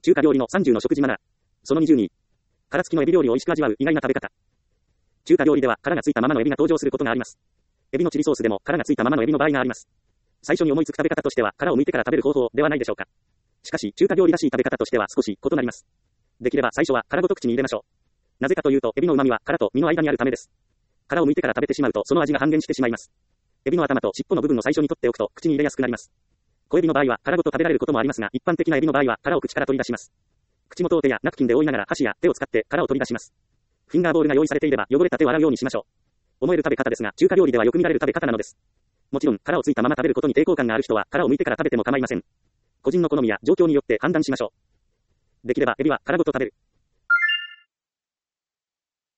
中華料理の30の食事マナー。その22。殻付きのエビ料理を美味しく味わう意外な食べ方。中華料理では殻がついたままのエビが登場することがあります。エビのチリソースでも殻がついたままのエビの場合があります。最初に思いつく食べ方としては殻を剥いてから食べる方法ではないでしょうか。しかし中華料理らしい食べ方としては少し異なります。できれば最初は殻ごと口に入れましょう。なぜかというとエビの旨味は殻と身の間にあるためです。殻を剥いてから食べてしまうとその味が半減してしまいます。エビの頭と尻尾の部分を最初に取っておくと口に入れやすくなります。小エビの場合は殻ごと食べられることもありますが、一般的なエビの場合は殻を口から取り出します。口元を手やナプキンで覆いながら箸や手を使って殻を取り出します。フィンガーボールが用意されていれば汚れた手を洗うようにしましょう。思える食べ方ですが、中華料理ではよく見られる食べ方なのです。もちろん殻をついたまま食べることに抵抗感がある人は殻を剥いてから食べても構いません。個人の好みや状況によって判断しましょう。できればエビは殻ごと食べる。